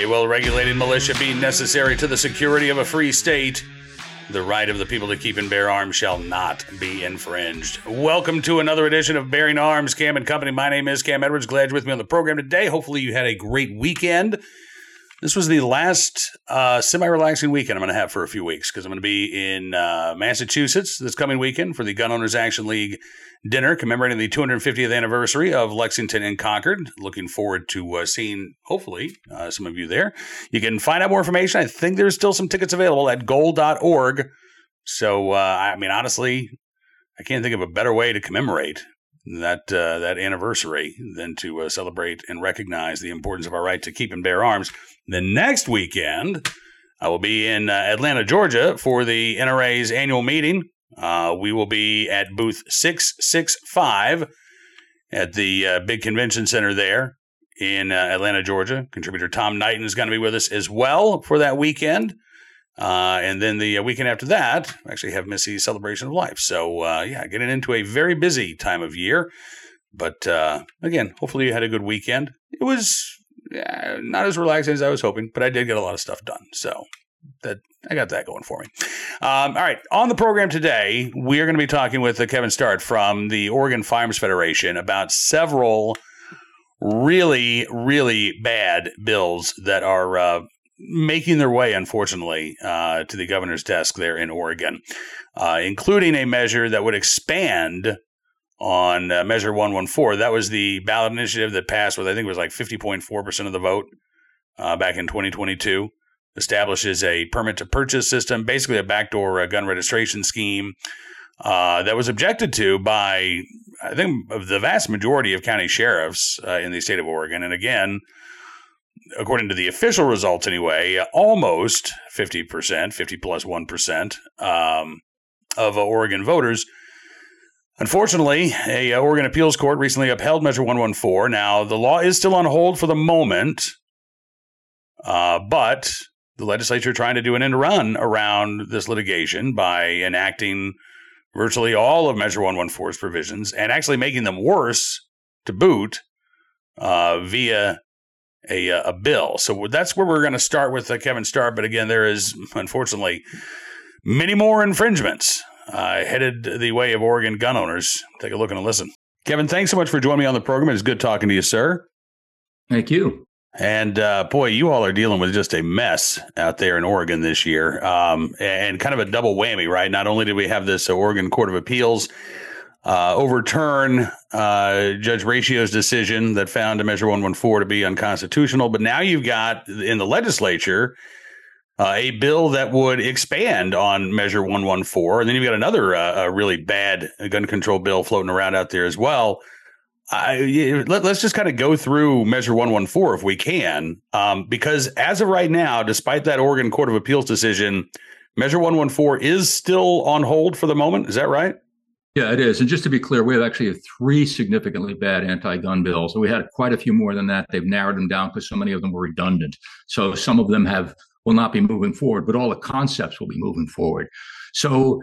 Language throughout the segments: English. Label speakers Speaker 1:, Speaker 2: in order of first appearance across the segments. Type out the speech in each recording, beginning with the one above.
Speaker 1: well-regulated militia being necessary to the security of a free state, the right of the people to keep and bear arms shall not be infringed. Welcome to another edition of Bearing Arms, Cam and Company. My name is Cam Edwards. Glad you're with me on the program today. Hopefully you had a great weekend. This was the last semi-relaxing weekend I'm going to have for a few weeks because I'm going to be in Massachusetts this coming weekend for the Gun Owners Action League dinner commemorating the 250th anniversary of Lexington and Concord. Looking forward to seeing, hopefully, some of you there. You can find out more information. I think there's still some tickets available at goal.org. So, honestly, I can't think of a better way to commemorate that anniversary than to celebrate and recognize the importance of our right to keep and bear arms. The next weekend, I will be in Atlanta, Georgia for the NRA's annual meeting. We will be at booth 665 at the big convention center there in Atlanta, Georgia. Contributor Tom Knighton is going to be with us as well for that weekend. And then the weekend after that, I actually have Missy's Celebration of Life. So, getting into a very busy time of year. But again, hopefully you had a good weekend. It was not as relaxing as I was hoping, but I did get a lot of stuff done. So I got that going for me. All right. On the program today, we are going to be talking with Kevin Start from the Oregon Firearms Federation about several really, really bad bills that are making their way, unfortunately, to the governor's desk there in Oregon, including a measure that would expand on Measure 114. That was the ballot initiative that passed with, I think it was like 50.4% of the vote back in 2022. Establishes a permit-to-purchase system, basically a backdoor gun registration scheme that was objected to by, I think, the vast majority of county sheriffs in the state of Oregon. And again, according to the official results anyway, almost 50%, 50 plus 1% of Oregon voters. Unfortunately, a Oregon appeals court recently upheld Measure 114. Now, the law is still on hold for the moment, but the legislature trying to do an end run around this litigation by enacting virtually all of Measure 114's provisions and actually making them worse to boot via a bill. So that's where we're going to start with Kevin Starr. But again, there is, unfortunately, many more infringements headed the way of Oregon gun owners. Take a look and a listen. Kevin, thanks so much for joining me on the program. It's good talking to you, sir.
Speaker 2: Thank you.
Speaker 1: And boy, you all are dealing with just a mess out there in Oregon this year, and kind of a double whammy, right? Not only did we have this Oregon Court of Appeals overturn Judge Ratio's decision that found Measure 114 to be unconstitutional, but now you've got in the legislature a bill that would expand on Measure 114, and then you've got another really bad gun control bill floating around out there as well. Let's just kind of go through Measure 114 if we can, because as of right now, despite that Oregon Court of Appeals decision, Measure 114 is still on hold for the moment. Is that right?
Speaker 2: Yeah, it is. And just to be clear, we have actually three significantly bad anti-gun bills. We had quite a few more than that. They've narrowed them down because so many of them were redundant. So some of them will not be moving forward, but all the concepts will be moving forward. So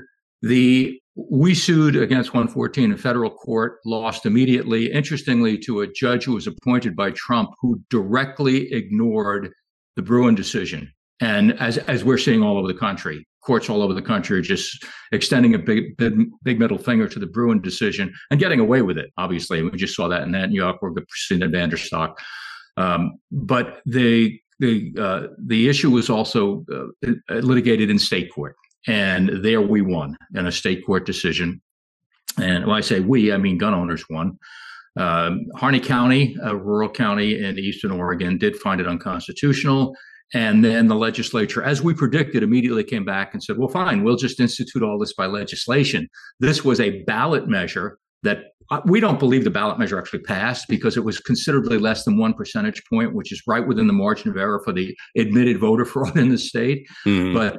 Speaker 2: we sued against 114 in federal court, lost immediately, interestingly, to a judge who was appointed by Trump who directly ignored the Bruen decision. And as we're seeing all over the country, courts all over the country are just extending a big middle finger to the Bruen decision and getting away with it, obviously. We just saw that in New York with Christina Vanderstock. But the issue was also litigated in state court. And there we won in a state court decision. And when I say we, I mean gun owners won. Harney County, a rural county in eastern Oregon, did find it unconstitutional. And then the legislature, as we predicted, immediately came back and said, well, fine, we'll just institute all this by legislation. This was a ballot measure that we don't believe the ballot measure actually passed because it was considerably less than 1 percentage point, which is right within the margin of error for the admitted voter fraud in the state. Mm-hmm. But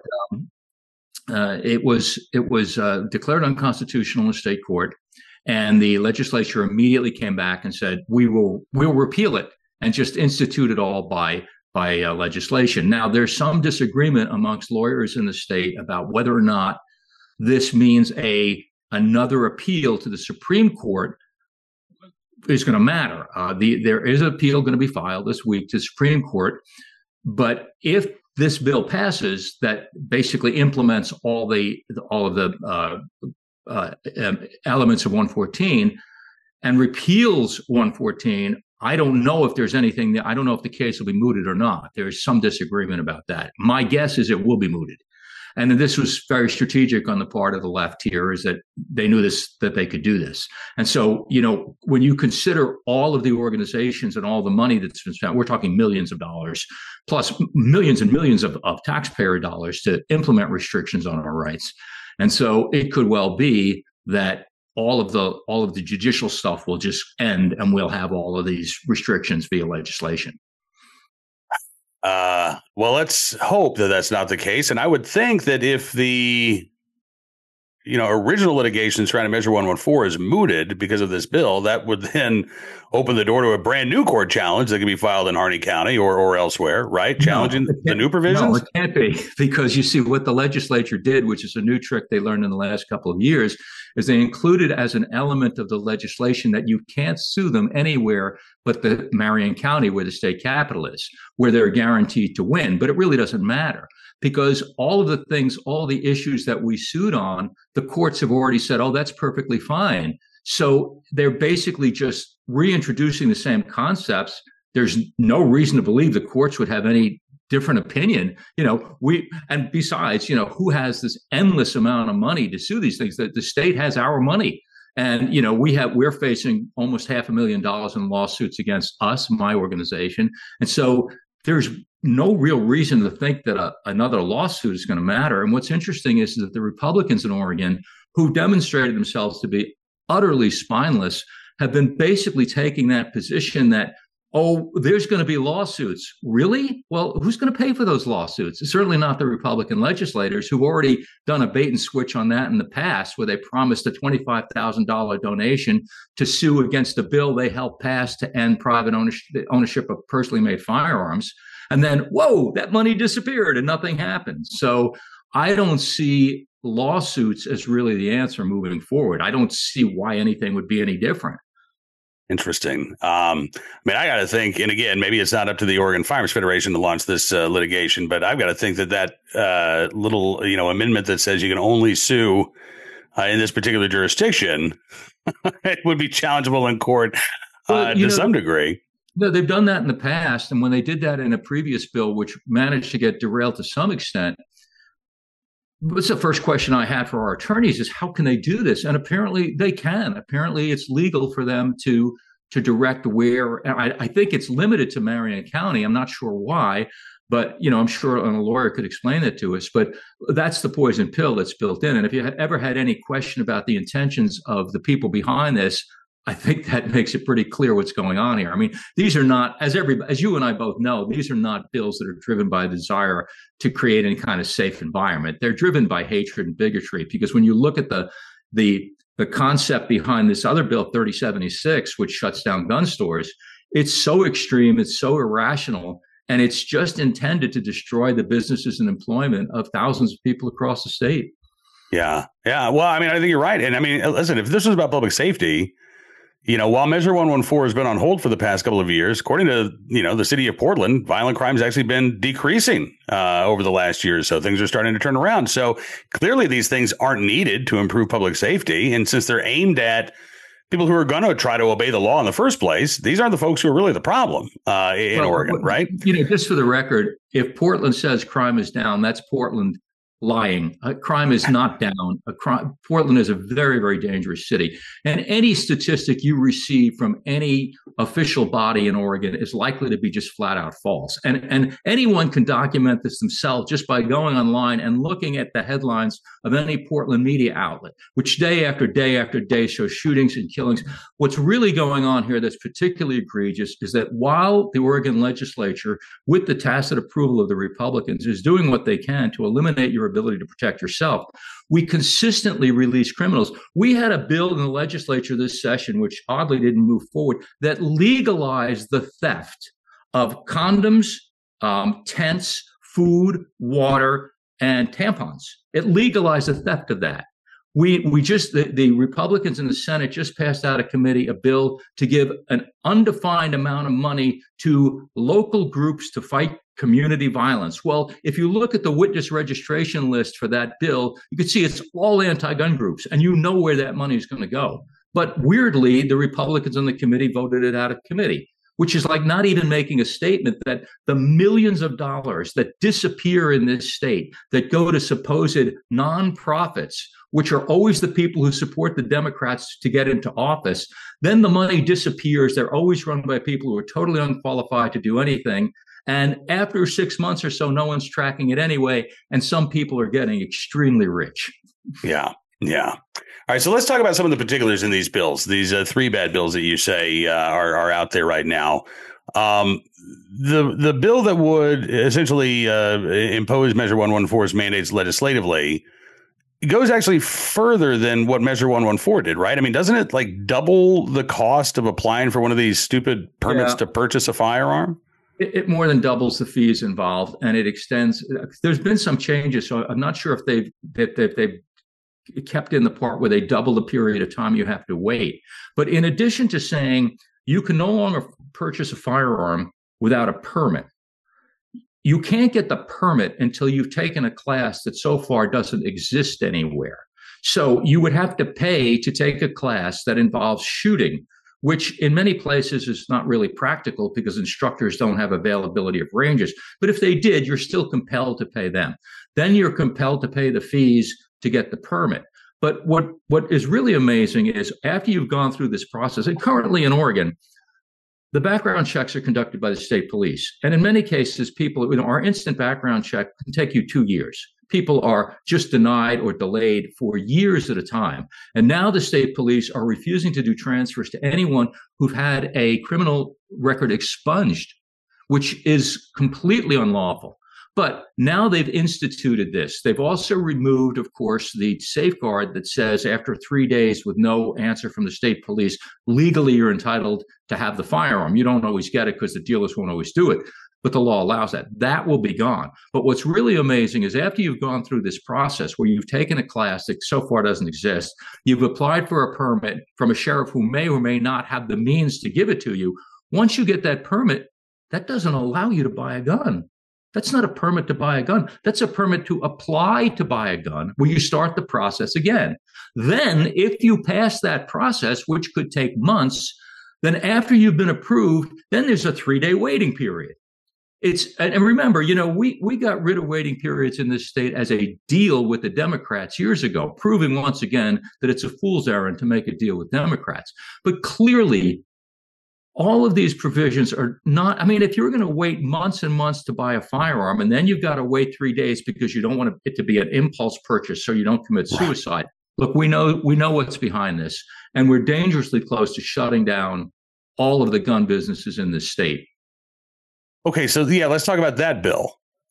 Speaker 2: it was declared unconstitutional in state court, and the legislature immediately came back and said, we'll repeal it and just institute it all by legislation. Now, there's some disagreement amongst lawyers in the state about whether or not this means another appeal to the Supreme Court is going to matter. There is an appeal going to be filed this week to the Supreme Court. But if this bill passes, that basically implements all of the elements of 114 and repeals 114. I don't know if there's anything. I don't know if the case will be mooted or not. There's some disagreement about that. My guess is it will be mooted. And this was very strategic on the part of the left here, is that they knew that they could do this. And so, when you consider all of the organizations and all the money that's been spent, we're talking millions of dollars, plus millions and millions of taxpayer dollars to implement restrictions on our rights. And so it could well be that all of the judicial stuff will just end, and we'll have all of these restrictions via legislation.
Speaker 1: Well, let's hope that that's not the case. And I would think that if the original litigation trying to measure 114 is mooted because of this bill, that would then open the door to a brand new court challenge that could be filed in Harney County or elsewhere, right? Challenging the new provisions?
Speaker 2: No, it can't be, because you see what the legislature did, which is a new trick they learned in the last couple of years, is they included as an element of the legislation that you can't sue them anywhere but the Marion County, where the state capital is, where they're guaranteed to win. But it really doesn't matter, because all of the issues that we sued on, the courts have already said, oh, that's perfectly fine. So they're basically just reintroducing the same concepts. There's no reason to believe the courts would have any different opinion. And besides, who has this endless amount of money to sue these things? That the state has our money. And, we're facing almost $500,000 in lawsuits against us, my organization. And so there's no real reason to think that another lawsuit is going to matter. And what's interesting is that the Republicans in Oregon, who demonstrated themselves to be utterly spineless, have been basically taking that position that, oh, there's going to be lawsuits. Really? Well, who's going to pay for those lawsuits? It's certainly not the Republican legislators, who've already done a bait and switch on that in the past, where they promised a $25,000 donation to sue against a bill they helped pass to end private ownership of personally made firearms. And then, whoa, that money disappeared and nothing happened. So I don't see lawsuits as really the answer moving forward. I don't see why anything would be any different.
Speaker 1: Interesting. I got to think, and again, maybe it's not up to the Oregon Firearms Federation to launch this litigation, but I've got to think that little, amendment that says you can only sue in this particular jurisdiction, it would be challengeable in court to some degree.
Speaker 2: No, they've done that in the past. And when they did that in a previous bill, which managed to get derailed to some extent, what's the first question I had for our attorneys is, how can they do this? And apparently they can. Apparently it's legal for them to direct where. I think it's limited to Marion County. I'm not sure why, but I'm sure a lawyer could explain that to us. But that's the poison pill that's built in. And if you ever had any question about the intentions of the people behind this, I think that makes it pretty clear what's going on here. I mean, these are not, as you and I both know, these are not bills that are driven by the desire to create any kind of safe environment. They're driven by hatred and bigotry, because when you look at the concept behind this other bill, 3076, which shuts down gun stores, it's so extreme, it's so irrational, and it's just intended to destroy the businesses and employment of thousands of people across the state.
Speaker 1: Yeah. Well, I think you're right. And listen, if this was about public safety, while Measure 114 has been on hold for the past couple of years, according to, the city of Portland, violent crime has actually been decreasing over the last year or so. Things are starting to turn around. So clearly these things aren't needed to improve public safety. And since they're aimed at people who are going to try to obey the law in the first place, these aren't the folks who are really the problem in Oregon, right?
Speaker 2: Just for the record, if Portland says crime is down, that's Portland lying. Crime is not down. Portland is a very, very dangerous city. And any statistic you receive from any official body in Oregon is likely to be just flat out false. And anyone can document this themselves just by going online and looking at the headlines of any Portland media outlet, which day after day after day shows shootings and killings. What's really going on here that's particularly egregious is that while the Oregon legislature, with the tacit approval of the Republicans, is doing what they can to eliminate your ability to protect yourself, we consistently release criminals. We had a bill in the legislature this session, which oddly didn't move forward, that legalized the theft of condoms, tents, food, water, and tampons. It legalized the theft of that. The Republicans in the Senate just passed out of committee a bill to give an undefined amount of money to local groups to fight community violence. Well, if you look at the witness registration list for that bill, you can see it's all anti-gun groups, and you know where that money is going to go. But weirdly, the Republicans on the committee voted it out of committee, which is like not even making a statement that the millions of dollars that disappear in this state that go to supposed nonprofits, which are always the people who support the Democrats to get into office, then the money disappears. They're always run by people who are totally unqualified to do anything. And after 6 months or so, no one's tracking it anyway. And some people are getting extremely rich.
Speaker 1: Yeah. Yeah. All right. So let's talk about some of the particulars in these bills, these three bad bills that you say are out there right now. The bill that would essentially impose Measure 114's mandates legislatively goes actually further than what Measure 114 did, right? I mean, doesn't it like double the cost of applying for one of these stupid permits to purchase a firearm?
Speaker 2: It more than doubles the fees involved, and it extends. There's been some changes, so I'm not sure if they've kept in the part where they double the period of time you have to wait. But in addition to saying you can no longer purchase a firearm without a permit, you can't get the permit until you've taken a class that so far doesn't exist anywhere. So you would have to pay to take a class that involves shooting, which in many places is not really practical because instructors don't have availability of ranges. But if they did, you're still compelled to pay them. Then you're compelled to pay the fees to get the permit. But what is really amazing is after you've gone through this process, and currently in Oregon, the background checks are conducted by the state police. And in many cases, people, our instant background check can take you 2 years. People are just denied or delayed for years at a time. And now the state police are refusing to do transfers to anyone who've had a criminal record expunged, which is completely unlawful. But now they've instituted this. They've also removed, of course, the safeguard that says after 3 days with no answer from the state police, legally you're entitled to have the firearm. You don't always get it because the dealers won't always do it, but the law allows that. That will be gone. But what's really amazing is after you've gone through this process where you've taken a class that so far doesn't exist, you've applied for a permit from a sheriff who may or may not have the means to give it to you. Once you get that permit, that doesn't allow you to buy a gun. That's not a permit to buy a gun. That's a permit to apply to buy a gun where you start the process again. Then if you pass that process, which could take months, then after you've been approved, then there's a 3-day waiting period. And remember, we got rid of waiting periods in this state as a deal with the Democrats years ago, proving once again that it's a fool's errand to make a deal with Democrats. But clearly, all of these provisions are not, if you're going to wait months and months to buy a firearm, and then you've got to wait 3 days because you don't want it to be an impulse purchase so you don't commit suicide. Look, we know what's behind this, and we're dangerously close to shutting down all of the gun businesses in this state.
Speaker 1: Okay, so let's talk about that bill.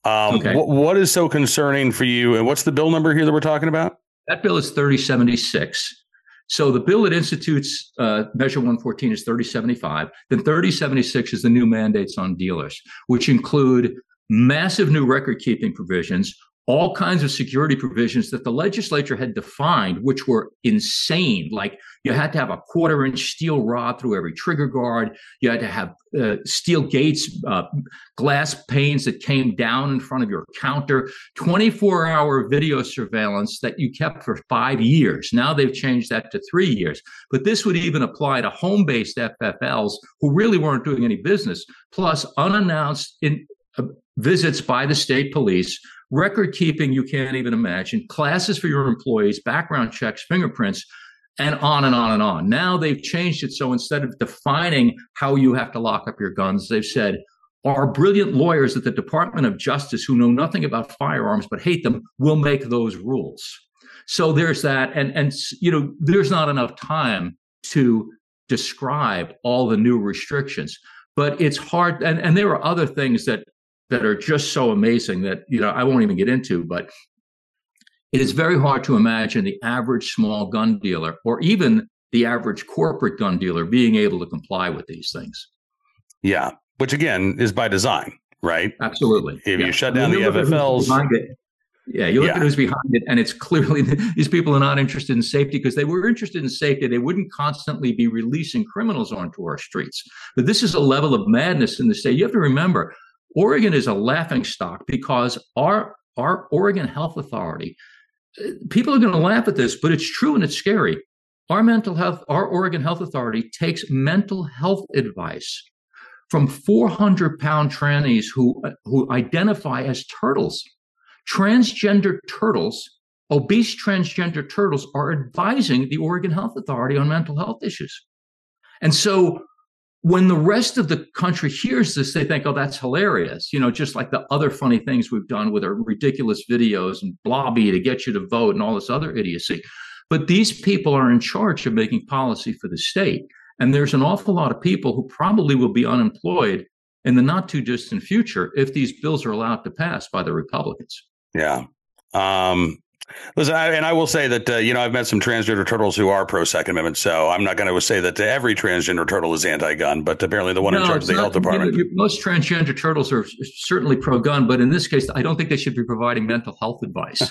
Speaker 1: What is so concerning for you, and what's the bill number here that we're talking about?
Speaker 2: That bill is 3076. So the bill that institutes Measure 114 is 3075. Then 3076 is the new mandates on dealers, which include massive new record-keeping provisions, all kinds of security provisions that the legislature had defined, which were insane. Like you had to have a 1/4-inch steel rod through every trigger guard. You had to have steel gates, glass panes that came down in front of your counter, 24-hour video surveillance that you kept for 5 years. Now they've changed that to 3 years. But this would even apply to home-based FFLs who really weren't doing any business, plus unannounced visits by the state police, record keeping you can't even imagine, classes for your employees, background checks, fingerprints, and on and on and on. Now they've changed it so instead of defining how you have to lock up your guns, they've said, our brilliant lawyers at the Department of Justice who know nothing about firearms but hate them will make those rules. So there's that. And there's not enough time to describe all the new restrictions, but it's hard. And there are other things that are just so amazing that, I won't even get into, but it is very hard to imagine the average small gun dealer or even the average corporate gun dealer being able to comply with these things.
Speaker 1: Yeah. Which again is by design, right?
Speaker 2: Absolutely.
Speaker 1: If you shut down the FFLs.
Speaker 2: You look at who's behind it, and it's clearly these people are not interested in safety because they were interested in safety. They wouldn't constantly be releasing criminals onto our streets. But this is a level of madness in the state. You have to remember, Oregon is a laughingstock because our Oregon Health Authority, people are going to laugh at this, but it's true and it's scary. Our Oregon Health Authority takes mental health advice from 400-pound trannies who identify as turtles. Transgender turtles, obese transgender turtles, are advising the Oregon Health Authority on mental health issues. And so when the rest of the country hears this, they think, oh, that's hilarious. Just like the other funny things we've done with our ridiculous videos and Blobby to get you to vote and all this other idiocy. But these people are in charge of making policy for the state. And there's an awful lot of people who probably will be unemployed in the not too distant future if these bills are allowed to pass by the Republicans.
Speaker 1: Yeah. Listen, I will say that, I've met some transgender turtles who are pro-Second Amendment, so I'm not going to say that every transgender turtle is anti-gun, but apparently the one in charge of the health department.
Speaker 2: Most transgender turtles are certainly pro-gun, but in this case, I don't think they should be providing mental health advice.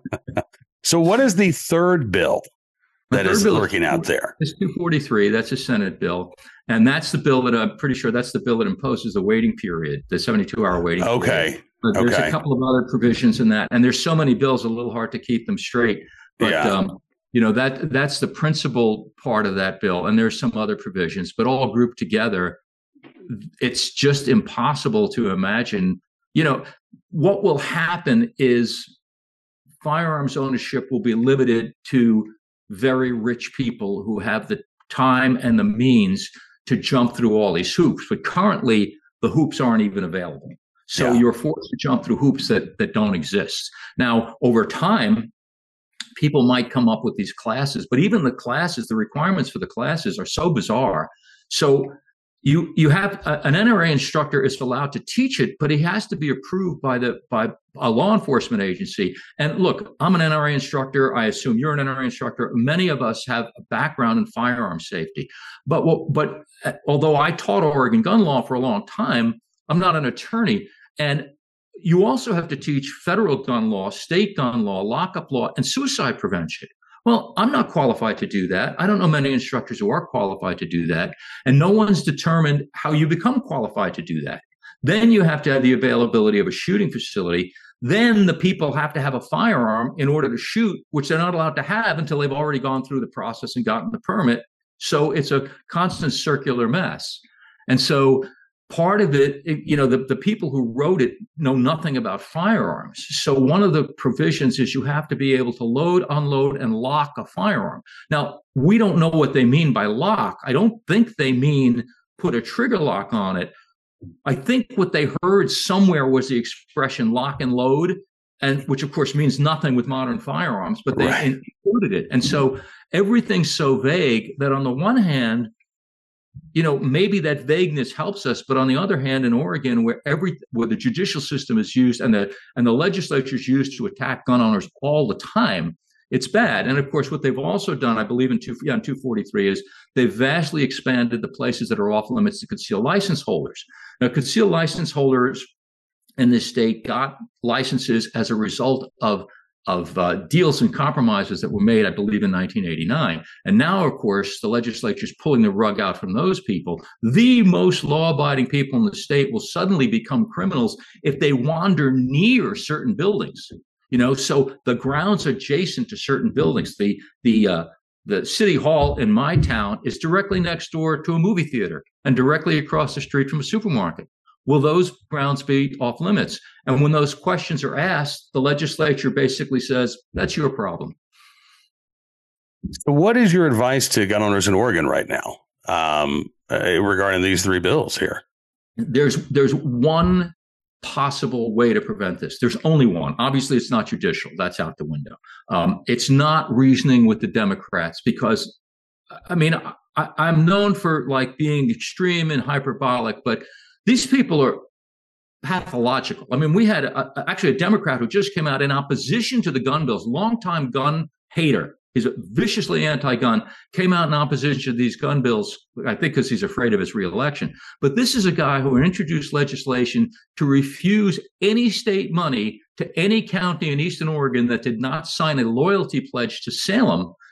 Speaker 1: So what is the third bill that is lurking out there?
Speaker 2: It's 243. That's a Senate bill. And that's the bill that I'm pretty sure that's the bill that imposes the waiting period, the 72-hour waiting period.
Speaker 1: Okay.
Speaker 2: But there's a couple of other provisions in that, and there's so many bills, a little hard to keep them straight. But that's the principal part of that bill, and there's some other provisions, but all grouped together, it's just impossible to imagine. What will happen is firearms ownership will be limited to very rich people who have the time and the means to jump through all these hoops. But currently, the hoops aren't even available. So you're forced to jump through hoops that don't exist. Now, over time, people might come up with these classes, but even the classes, the requirements for the classes are so bizarre. So you have an NRA instructor is allowed to teach it, but he has to be approved by a law enforcement agency. And look, I'm an NRA instructor. I assume you're an NRA instructor. Many of us have a background in firearm safety. But although I taught Oregon gun law for a long time, I'm not an attorney. And you also have to teach federal gun law, state gun law, lockup law, and suicide prevention. Well, I'm not qualified to do that. I don't know many instructors who are qualified to do that. And no one's determined how you become qualified to do that. Then you have to have the availability of a shooting facility. Then the people have to have a firearm in order to shoot, which they're not allowed to have until they've already gone through the process and gotten the permit. So it's a constant circular mess. And so part of it, the people who wrote it know nothing about firearms. So one of the provisions is you have to be able to load, unload, and lock a firearm. Now, we don't know what they mean by lock. I don't think they mean put a trigger lock on it. I think what they heard somewhere was the expression lock and load, and which of course means nothing with modern firearms, but they included it. And so everything's so vague that on the one hand, maybe that vagueness helps us, but on the other hand, in Oregon, where the judicial system is used and the legislature is used to attack gun owners all the time, it's bad. And of course, what they've also done, I believe in 243, is they've vastly expanded the places that are off limits to concealed license holders. Now, concealed license holders in this state got licenses as a result of deals and compromises that were made, I believe, in 1989. And now, of course, the legislature is pulling the rug out from those people. The most law-abiding people in the state will suddenly become criminals if they wander near certain buildings. So the grounds adjacent to certain buildings, the city hall in my town is directly next door to a movie theater and directly across the street from a supermarket. Will those grounds be off limits? And when those questions are asked, the legislature basically says, that's your problem.
Speaker 1: So what is your advice to gun owners in Oregon right now regarding these three bills here?
Speaker 2: There's one possible way to prevent this. There's only one. Obviously, it's not judicial. That's out the window. It's not reasoning with the Democrats because, I'm known for being extreme and hyperbolic, but these people are pathological. We had actually a Democrat who just came out in opposition to the gun bills, longtime gun hater. He's viciously anti-gun, came out in opposition to these gun bills, I think because he's afraid of his reelection. But this is a guy who introduced legislation to refuse any state money to any county in Eastern Oregon that did not sign a loyalty pledge to Salem,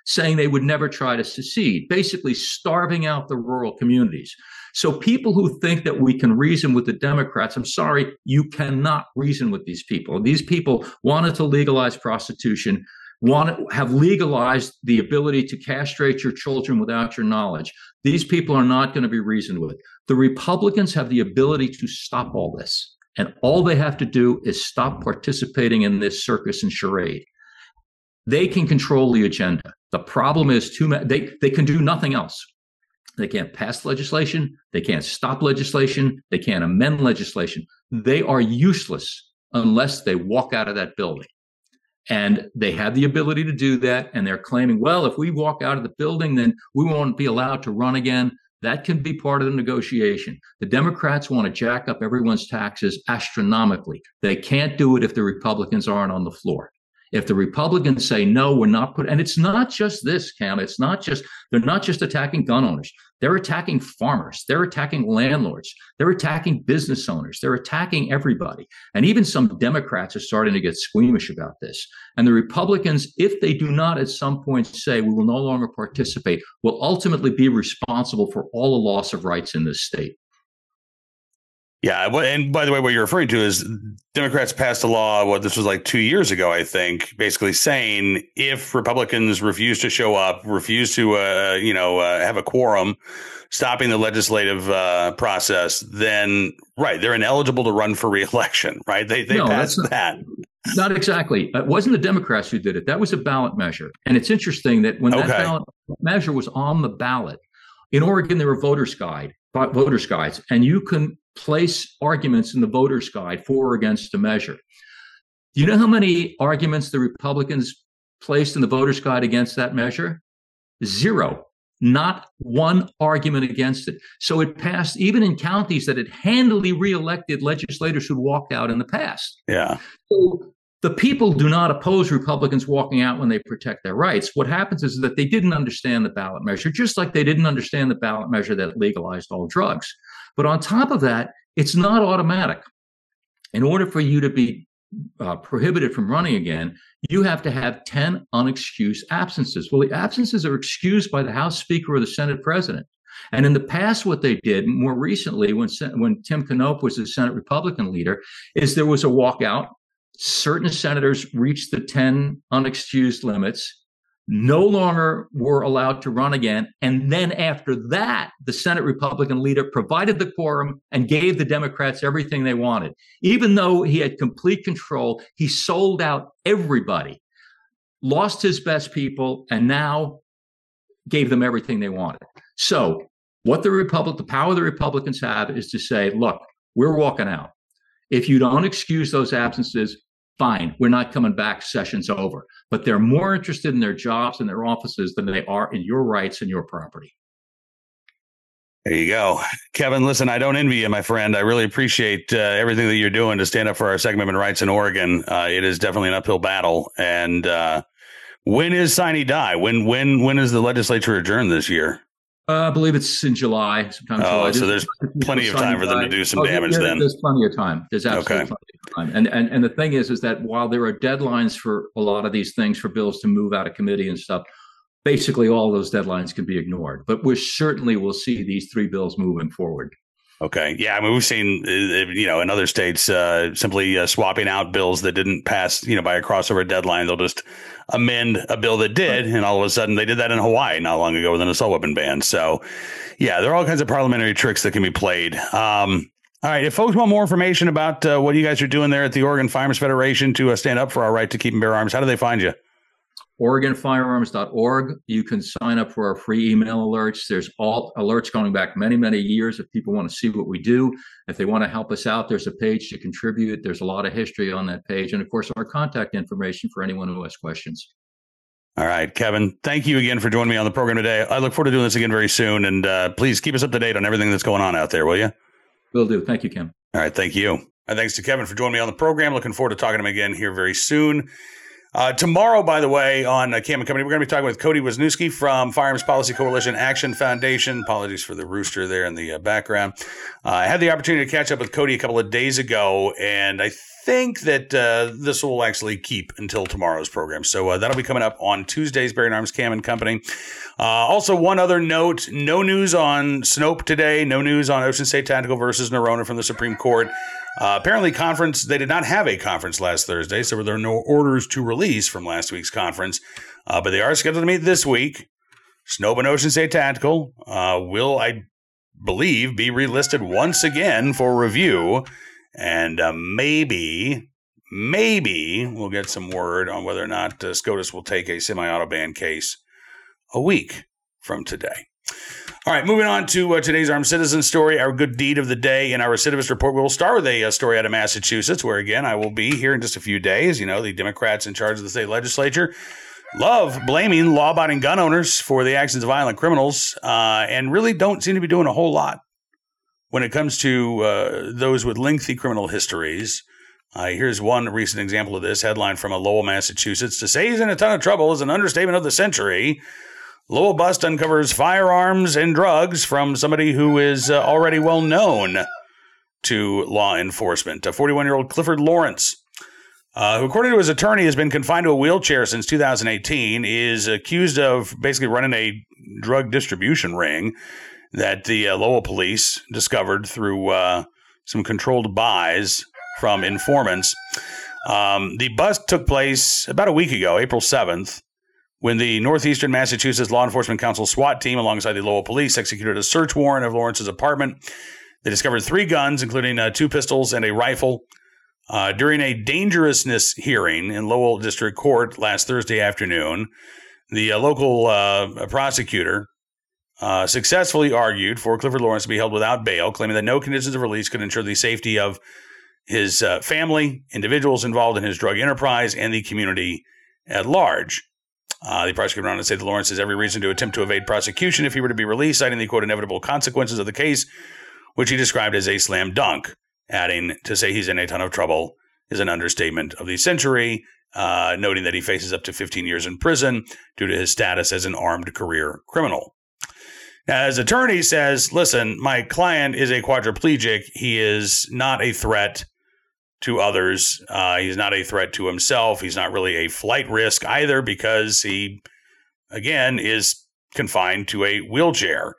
Speaker 2: saying they would never try to secede, basically starving out the rural communities. So people who think that we can reason with the Democrats, I'm sorry, you cannot reason with these people. These people wanted to legalize prostitution, have legalized the ability to castrate your children without your knowledge. These people are not going to be reasoned with. The Republicans have the ability to stop all this. And all they have to do is stop participating in this circus and charade. They can control the agenda. The problem is they can do nothing else. They can't pass legislation. They can't stop legislation. They can't amend legislation. They are useless unless they walk out of that building. And they have the ability to do that. And they're claiming, well, if we walk out of the building, then we won't be allowed to run again. That can be part of the negotiation. The Democrats want to jack up everyone's taxes astronomically. They can't do it if the Republicans aren't on the floor. If the Republicans say, no, we're not put, and it's not just this, Cam, they're not just attacking gun owners. They're attacking farmers. They're attacking landlords. They're attacking business owners. They're attacking everybody. And even some Democrats are starting to get squeamish about this. And the Republicans, if they do not at some point say we will no longer participate, will ultimately be responsible for all the loss of rights in this state.
Speaker 1: Yeah, and by the way, what you're referring to is Democrats passed a law, this was like 2 years ago, I think, basically saying if Republicans refuse to show up, refuse to, have a quorum, stopping the legislative process, then, right, they're ineligible to run for re-election, right? They passed that.
Speaker 2: Not exactly. It wasn't the Democrats who did it. That was a ballot measure. And it's interesting that when that ballot measure was on the ballot, in Oregon, there were voters' guides, and you can place arguments in the voters' guide for or against the measure. Do you know how many arguments the Republicans placed in the voters' guide against that measure? 0. Not one argument against it. So it passed even in counties that had handily reelected legislators who walked out in the past.
Speaker 1: Yeah.
Speaker 2: So the people do not oppose Republicans walking out when they protect their rights. What happens is that they didn't understand the ballot measure, just like they didn't understand the ballot measure that legalized all drugs. But on top of that, it's not automatic. In order for you to be prohibited from running again, you have to have 10 unexcused absences. Well, the absences are excused by the House Speaker or the Senate President. And in the past, what they did more recently, when Tim Knopp was the Senate Republican leader, is there was a walkout. Certain senators reached the 10 unexcused limits, no longer were allowed to run again. And then after that, the Senate Republican leader provided the quorum and gave the Democrats everything they wanted. Even though he had complete control, he sold out everybody, lost his best people, and now gave them everything they wanted. So what the power the Republicans have is to say, look, we're walking out. If you don't excuse those absences, fine, we're not coming back, session's over. But they're more interested in their jobs and their offices than they are in your rights and your property.
Speaker 1: There you go. Kevin, listen, I don't envy you, my friend. I really appreciate everything that you're doing to stand up for our Second Amendment rights in Oregon. It is definitely an uphill battle. And when is sine die? When is the legislature adjourned this year?
Speaker 2: I believe it's in July. Sometime July.
Speaker 1: So there's plenty of time for them to do some damage then.
Speaker 2: There's plenty of time. There's absolutely plenty of time. And the thing is that while there are deadlines for a lot of these things, for bills to move out of committee and stuff, basically all those deadlines can be ignored. But we certainly will see these 3 bills moving forward.
Speaker 1: Okay. Yeah. I mean, we've seen, in other states simply swapping out bills that didn't pass, by a crossover deadline. They'll just amend a bill that did. And all of a sudden they did that in Hawaii not long ago with an assault weapon ban. So, yeah, there are all kinds of parliamentary tricks that can be played. All right. If folks want more information about what you guys are doing there at the Oregon Firearms Federation to stand up for our right to keep and bear arms, how do they find you? OregonFirearms.org. You can sign up for our free email alerts. There's all alerts going back many, many years if people want to see what we do. If they want to help us out, there's a page to contribute. There's a lot of history on that page. And of course, our contact information for anyone who has questions. All right, Kevin, thank you again for joining me on the program today. I look forward to doing this again very soon. And please keep us up to date on everything that's going on out there, will you?
Speaker 2: Will do. Thank you, Kim.
Speaker 1: All right. Thank you. And thanks to Kevin for joining me on the program. Looking forward to talking to him again here very soon. Tomorrow, by the way, on Cam and Company, we're going to be talking with Cody Wisniewski from Firearms Policy Coalition Action Foundation. Apologies for the rooster there in the background. I had the opportunity to catch up with Cody a couple of days ago, and I think that this will actually keep until tomorrow's program. So that'll be coming up on Tuesday's Bearing Arms Cam and Company. Also, one other note, no news on Snope today, no news on Ocean State Tactical versus Nerona from the Supreme Court. Apparently, they did not have a conference last Thursday, so there are no orders to release from last week's conference. But they are scheduled to meet this week. Snope and Ocean State Tactical will, I believe, be relisted once again for review. And maybe we'll get some word on whether or not SCOTUS will take a semi-auto ban case a week from today. All right, moving on to today's Armed Citizen story, our good deed of the day in our recidivist report. We'll start with a story out of Massachusetts, where, again, I will be here in just a few days. You know, the Democrats in charge of the state legislature love blaming law-abiding gun owners for the actions of violent criminals and really don't seem to be doing a whole lot when it comes to those with lengthy criminal histories. Here's one recent example of this. Headline from Lowell, Massachusetts. To say he's in a ton of trouble is an understatement of the century. Lowell bust uncovers firearms and drugs from somebody who is already well known to law enforcement. A 41-year-old Clifford Lawrence, who, according to his attorney, has been confined to a wheelchair since 2018, is accused of basically running a drug distribution ring that the Lowell police discovered through some controlled buys from informants. The bust took place about a week ago, April 7th, when the Northeastern Massachusetts Law Enforcement Council SWAT team, alongside the Lowell police, executed a search warrant of Lawrence's apartment. They discovered 3 guns, including 2 pistols and a rifle. During a dangerousness hearing in Lowell District Court last Thursday afternoon, the local prosecutor successfully argued for Clifford Lawrence to be held without bail, claiming that no conditions of release could ensure the safety of his family, individuals involved in his drug enterprise, and the community at large. The prosecutor went on to say that Lawrence has every reason to attempt to evade prosecution if he were to be released, citing the, quote, inevitable consequences of the case, which he described as a slam dunk, adding, to say he's in a ton of trouble is an understatement of the century, noting that he faces up to 15 years in prison due to his status as an armed career criminal. Now, his attorney says, listen, my client is a quadriplegic. He is not a threat to others. He's not a threat to himself. He's not really a flight risk either, because he, again, is confined to a wheelchair.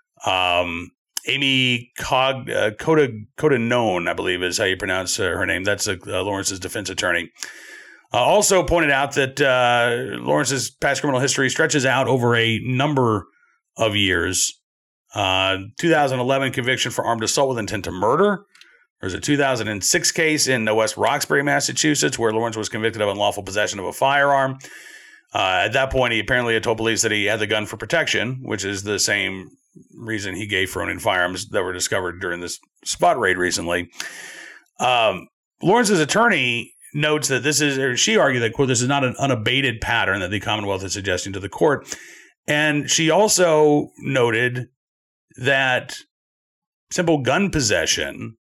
Speaker 1: Amy Codanone, I believe is how you pronounce her name. That's Lawrence's defense attorney. Also pointed out that Lawrence's past criminal history stretches out over a number of years. 2011 conviction for armed assault with intent to murder. There's a 2006 case in West Roxbury, Massachusetts, where Lawrence was convicted of unlawful possession of a firearm. At that point, he apparently had told police that he had the gun for protection, which is the same reason he gave for owning firearms that were discovered during this spot raid recently. Lawrence's attorney notes that she argued that, quote, this is not an unabated pattern that the Commonwealth is suggesting to the court. And she also noted that simple gun possession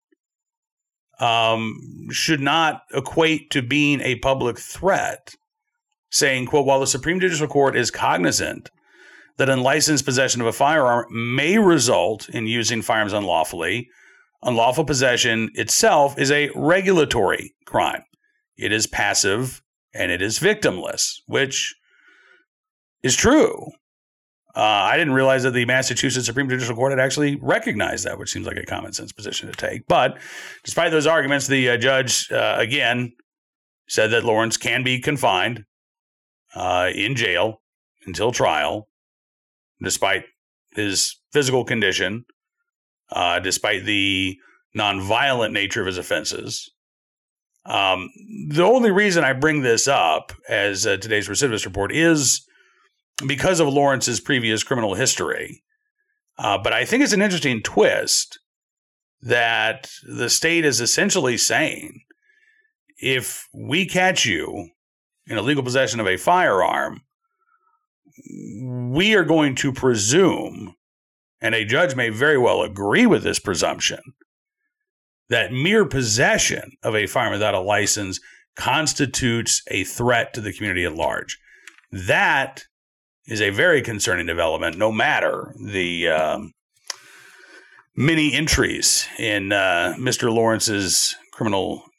Speaker 1: should not equate to being a public threat, saying, quote, while the Supreme Judicial Court is cognizant that unlicensed possession of a firearm may result in using firearms unlawfully, unlawful possession itself is a regulatory crime. It is passive and it is victimless, which is true. I didn't realize that the Massachusetts Supreme Judicial Court had actually recognized that, which seems like a common sense position to take. But despite those arguments, the judge, again, said that Lawrence can be confined in jail until trial, despite his physical condition, despite the nonviolent nature of his offenses. The only reason I bring this up as today's recidivist report is because of Lawrence's previous criminal history. But I think it's an interesting twist that the state is essentially saying, if we catch you in illegal possession of a firearm, we are going to presume, and a judge may very well agree with this presumption, that mere possession of a firearm without a license constitutes a threat to the community at large. That is a very concerning development, no matter the many entries in Mr. Lawrence's criminal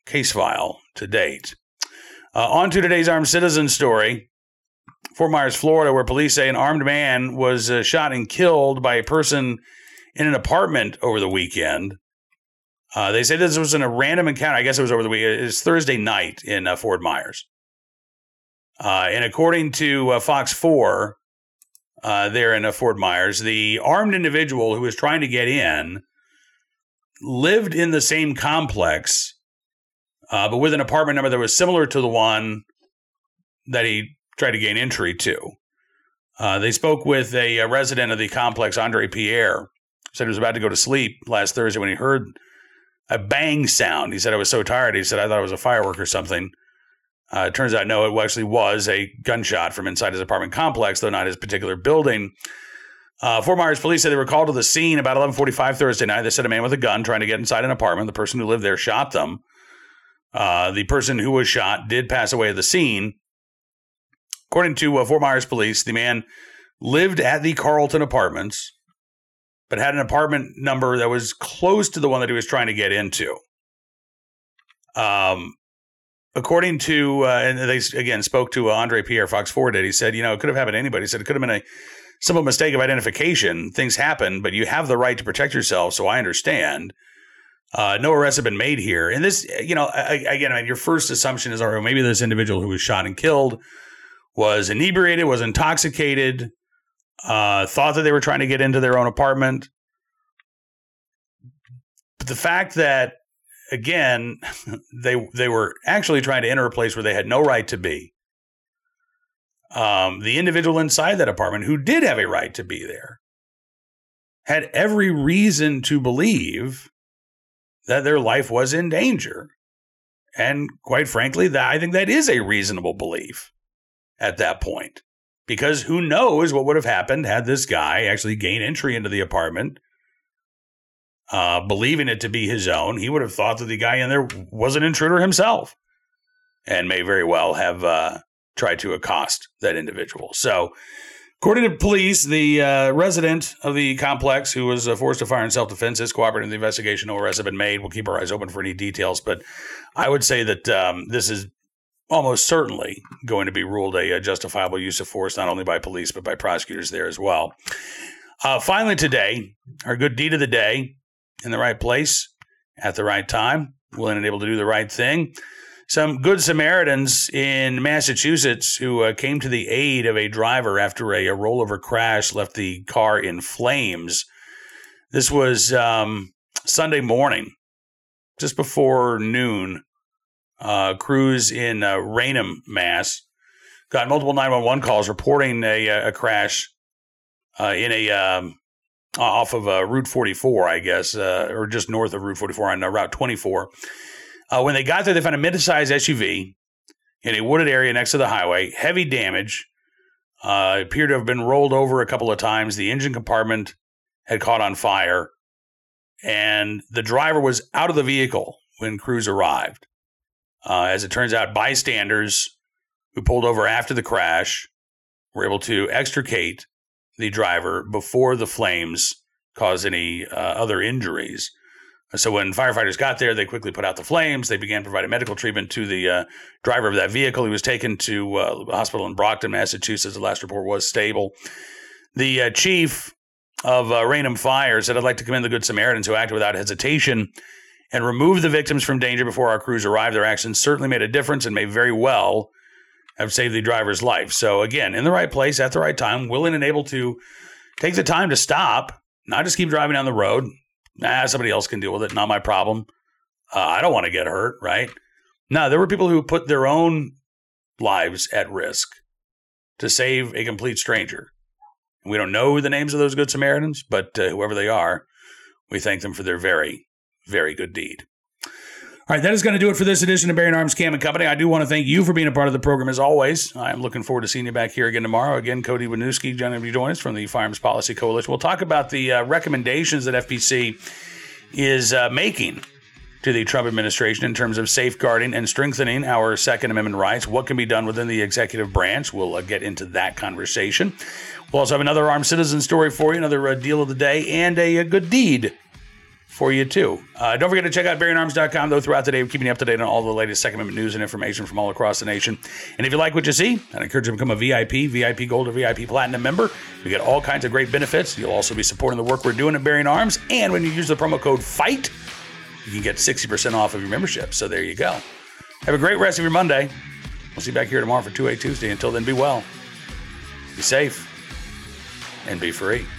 Speaker 1: case file to date. On to today's armed citizen story. Fort Myers, Florida, where police say an armed man was shot and killed by a person in an apartment over the weekend. They say this was in a random encounter. I guess it was over the weekend. It was Thursday night in Fort Myers. And according to Fox 4, there in Fort Myers, the armed individual who was trying to get in lived in the same complex, but with an apartment number that was similar to the one that he tried to gain entry to. They spoke with a resident of the complex, Andre Pierre. Said he was about to go to sleep last Thursday when he heard a bang sound. He said, I was so tired. He said, I thought it was a firework or something. It turns out, no, it actually was a gunshot from inside his apartment complex, though not his particular building. Fort Myers police said they were called to the scene about 11:45 Thursday night. They said a man with a gun trying to get inside an apartment. The person who lived there shot them. The person who was shot did pass away at the scene. According to Fort Myers police, the man lived at the Carlton Apartments, but had an apartment number that was close to the one that he was trying to get into. According to, and they again spoke to Andre Pierre, Fox 4 did, he said, it could have happened to anybody. He said it could have been a simple mistake of identification. Things happen, but you have the right to protect yourself, so I understand. No arrests have been made here. And this, again, your first assumption is, maybe this individual who was shot and killed was inebriated, was intoxicated, thought that they were trying to get into their own apartment. But the fact that, again, they were actually trying to enter a place where they had no right to be. The individual inside that apartment who did have a right to be there had every reason to believe that their life was in danger. And quite frankly, I think that is a reasonable belief at that point. Because who knows what would have happened had this guy actually gained entry into the apartment, believing it to be his own. He would have thought that the guy in there was an intruder himself and may very well have tried to accost that individual. So, according to police, the resident of the complex who was forced to fire in self-defense is cooperating in the investigation. No arrests have been made. We'll keep our eyes open for any details. But I would say that this is almost certainly going to be ruled a justifiable use of force, not only by police, but by prosecutors there as well. Finally today, our good deed of the day, in the right place, at the right time, willing and able to do the right thing. Some good Samaritans in Massachusetts who came to the aid of a driver after a rollover crash left the car in flames. This was Sunday morning, just before noon. Crews in Raynham, Mass. got multiple 911 calls reporting a crash in a off of Route 44, I guess, or just north of Route 44 on Route 24. When they got there, they found a mid-sized SUV in a wooded area next to the highway. Heavy damage. Appeared to have been rolled over a couple of times. The engine compartment had caught on fire. And the driver was out of the vehicle when crews arrived. As it turns out, bystanders who pulled over after the crash were able to extricate the driver before the flames caused any other injuries. So when firefighters got there, they quickly put out the flames. They began providing medical treatment to the driver of that vehicle. He was taken to a hospital in Brockton, Massachusetts. The last report was stable. The chief of Raynham Fire said, "I'd like to commend the Good Samaritans who acted without hesitation and removed the victims from danger before our crews arrived. Their actions certainly made a difference and may very well have saved the driver's life." So again, in the right place at the right time, willing and able to take the time to stop, not just keep driving down the road. Somebody else can deal with it. Not my problem. I don't want to get hurt, right? No, there were people who put their own lives at risk to save a complete stranger. We don't know the names of those Good Samaritans, but whoever they are, we thank them for their very, very good deed. All right, that is going to do it for this edition of Bearing Arms Cam & Company. I do want to thank you for being a part of the program as always. I am looking forward to seeing you back here again tomorrow. Again, Cody Winooski going to join us from the Firearms Policy Coalition. We'll talk about the recommendations that FPC is making to the Trump administration in terms of safeguarding and strengthening our Second Amendment rights. What can be done within the executive branch? We'll get into that conversation. We'll also have another armed citizen story for you, another deal of the day, and a good deed for you too. Don't forget to check out BearingArms.com, though. Throughout the day, we're keeping you up to date on all the latest Second Amendment news and information from all across the nation. And if you like what you see, I'd encourage you to become a VIP Gold, or VIP Platinum member. You get all kinds of great benefits. You'll also be supporting the work we're doing at Bearing Arms. And when you use the promo code FIGHT, you can get 60% off of your membership. So there you go. Have a great rest of your Monday. We'll see you back here tomorrow for 2A Tuesday. Until then, be well, be safe, and be free.